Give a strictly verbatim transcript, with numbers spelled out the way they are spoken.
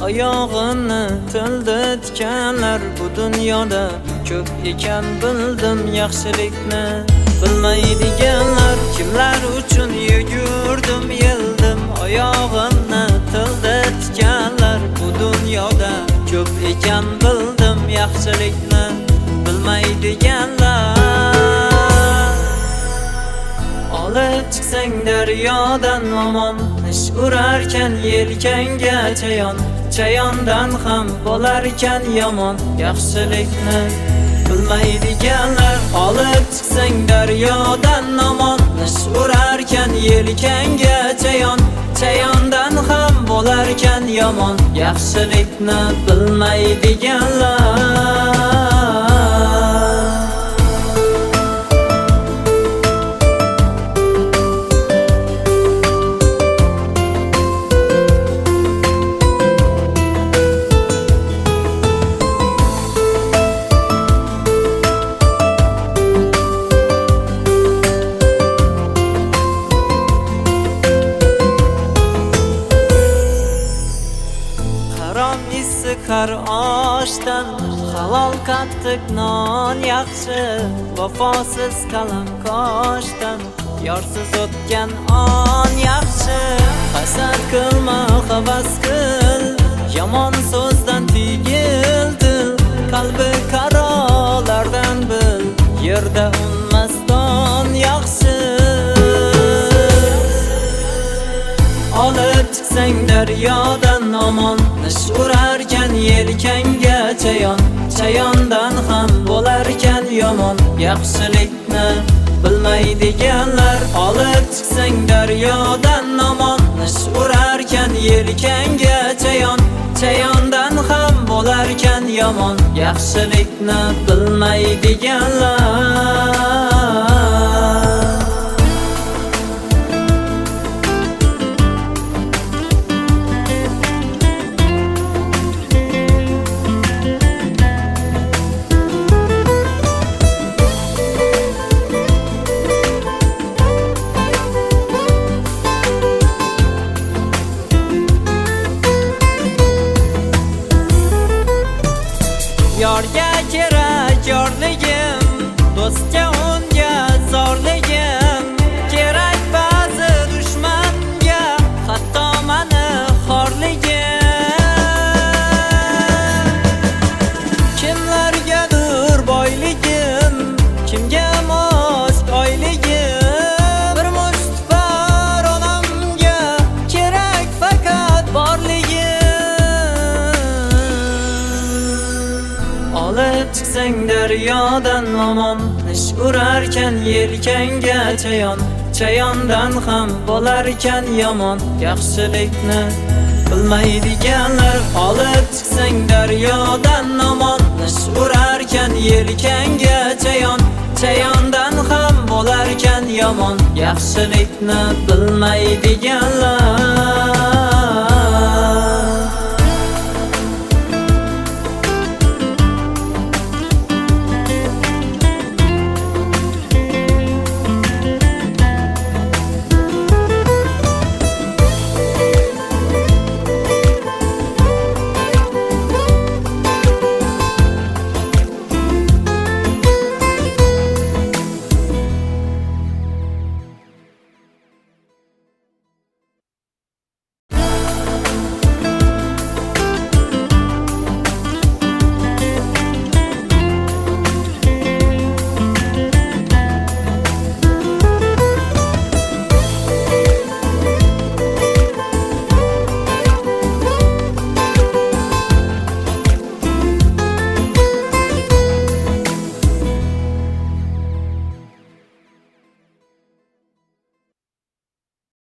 oyog'imni tildi tikanlar. Bu dunyoda ko'p ekan bildim yaxshilikni. Bilmaydiganlar kimlar uchun yugurdim yeldim. Oyog'imni tildi tikanlar. Bu dunyoda ko'p ekan bildim yaxshilikni. Bilmaydiganlar olib chiqsang daryodan omon, ish urarkan yelkanga chayon. Chayondan ham bo'larkan yomon yaxshilikni. Bilmaydiganlar olib chiqsang daryodan omon, ish urarkan yelkanga chayon. Chayondan ham bo'larkan yomon yaxshilikni. Bilmaydiganlar har oshdan halol qattiq non yaxshi. Vafosiz qalam qoshdan yorsiz o'tgan on yaxshi. Hasad qilma havas qil, yomon so'zdan tigildi. Qalbi qarolardan bil, yerda unmasdan yaxshi. Olib chiqsang daryodan omon, ish urarkan yelkanga chayon. Chayondan ham bo'larkan yomon yaxshilikni. Bilmaydiganlar olib chiqsang daryodan omon, ish urarkan yelkanga chayon. Chayondan ham bo'larkan yomon yaxshilikni. Bilmaydiganlar yorga kerak yorligim, do'stga unga zorligim. Kerak ba'zi dushmanga, hatto mani xorligim. Kimlargadir boyligim, kimga mos oyligim. Bir musht par onamga kerak faqat borligim. Olib chiqsang daryodan omon, ish urarkan yelkanga chayon. Chayondan ham bo'larkan yomon yaxshilikni. Bilmaydiganlar olib chiqsang daryodan omon, ish urarkan yelkanga chayon. Chayondan ham bo'larkan yomon yaxshilikni. Bilmaydiganlar